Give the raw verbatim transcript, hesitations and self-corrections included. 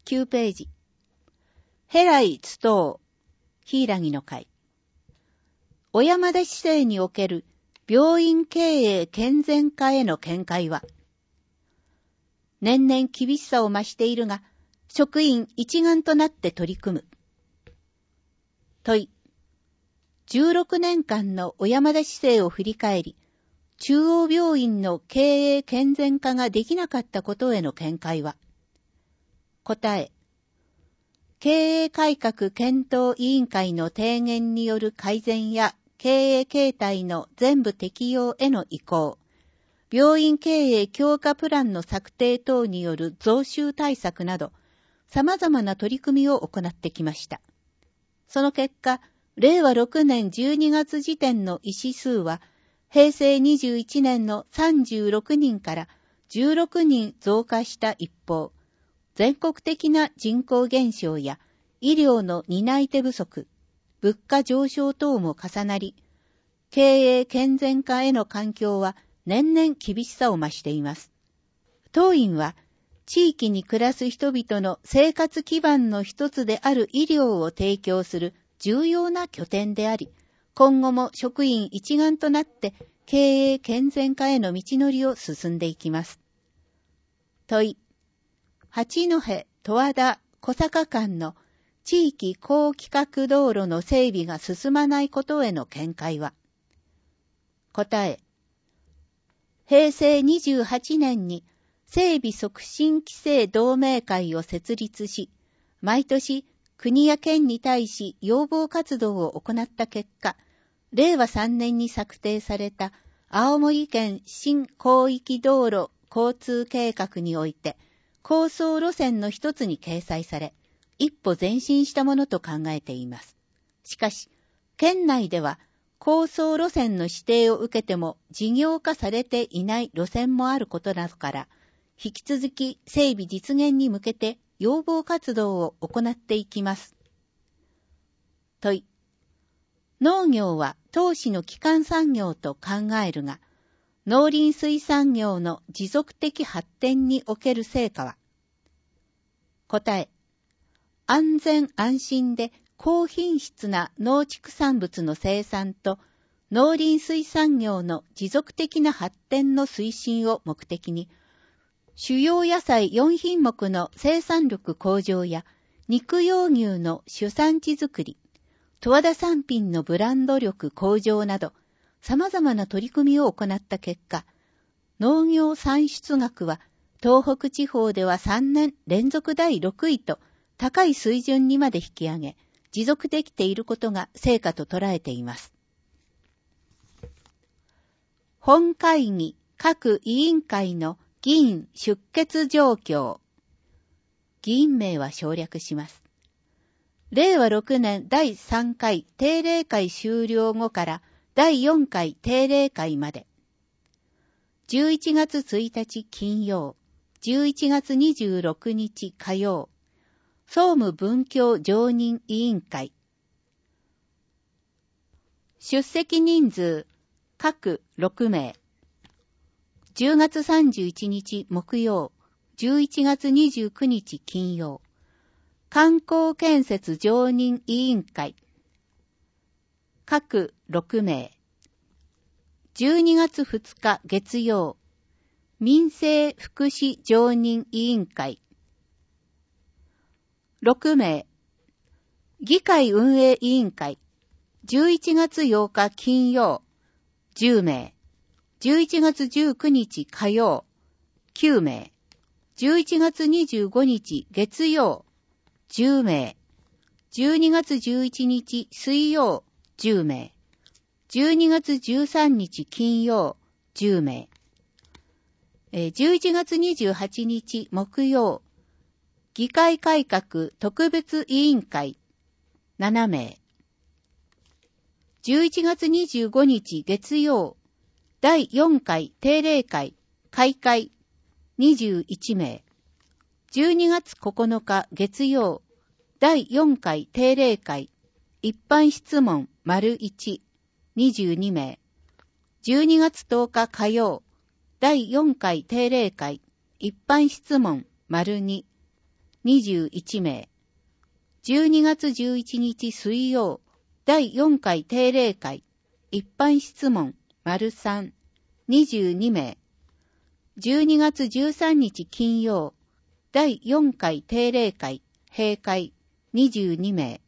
きゅうページ。ヘライツトウ、ヒイラギの会。小山田市政における病院経営健全化への見解は、年々厳しさを増しているが、職員一丸となって取り組む。問い。じゅうろくねんかんの小山田市政を振り返り、中央病院の経営健全化ができなかったことへの見解は、答え。経営改革検討委員会の提言による改善や経営形態の全部適用への移行、病院経営強化プランの策定等による増収対策など、様々な取り組みを行ってきました。その結果、れいわろくねんじゅうにがつ時点の医師数は、へいせいにじゅういちねんのさんじゅうろくにんからじゅうろくにん増加した一方、全国的な人口減少や医療の担い手不足、物価上昇等も重なり、経営健全化への環境は年々厳しさを増しています。当院は、地域に暮らす人々の生活基盤の一つである医療を提供する重要な拠点であり、今後も職員一丸となって経営健全化への道のりを進んでいきます。問い。八戸、十和田、小坂間の地域高規格道路の整備が進まないことへの見解は、答え。へいせいにじゅうはちねんに整備促進規制同盟会を設立し、毎年国や県に対し要望活動を行った結果、れいわさんねんに策定された青森県新広域道路交通計画において、構想路線の一つに掲載され、一歩前進したものと考えています。しかし、県内では構想路線の指定を受けても事業化されていない路線もあることなどから、引き続き整備実現に向けて要望活動を行っていきます。問い。農業は投資の基幹産業と考えるが、農林水産業の持続的発展における成果は、答え。安全安心で高品質な農畜産物の生産と農林水産業の持続的な発展の推進を目的に、主要野菜よんひんもくの生産力向上や肉用牛の主産地づくり、十和田産品のブランド力向上など、様々な取り組みを行った結果、農業産出額は東北地方ではさんねん連続だいろくいと高い水準にまで引き上げ、持続できていることが成果と捉えています。本会議各委員会の議員出欠状況。議員名は省略します。れいわろくねんだいさんかい定例会終了後からだいよんかい定例会まで。じゅういちがつついたち金曜、じゅういちがつにじゅうろくにち火曜、総務文教常任委員会。出席人数、各ろくめい。じゅうがつさんじゅういちにち木曜、じゅういちがつにじゅうくにち金曜、観光建設常任委員会。各ろくめい。じゅうにがつふつか月曜、民生福祉常任委員会。ろくめい。議会運営委員会。じゅういちがつようか金曜、じゅうめい。じゅういちがつじゅうくにち火曜、きゅうめい。じゅういちがつにじゅうごにち月曜、じゅうめい。じゅうにがつじゅういちにち水曜、じゅうめい。じゅうにがつじゅうさんにち金曜、じゅうめい。じゅういちがつにじゅうはちにち木曜、議会改革特別委員会、ななめい。じゅういちがつにじゅうごにち月曜、だいよんかい定例会開会、にじゅういちめい。じゅうにがつここのか月曜、だいよんかい定例会一般質問丸いち、にじゅうにめい。じゅうにがつとおか火曜、だいよんかい定例会一般質問丸に、 にじゅういちめい。じゅうにがつじゅういちにち水曜、だいよんかい定例会、一般質問、丸さん、にじゅうにめい。じゅうにがつじゅうさんにち金曜、だいよんかい定例会、閉会、にじゅうにめい。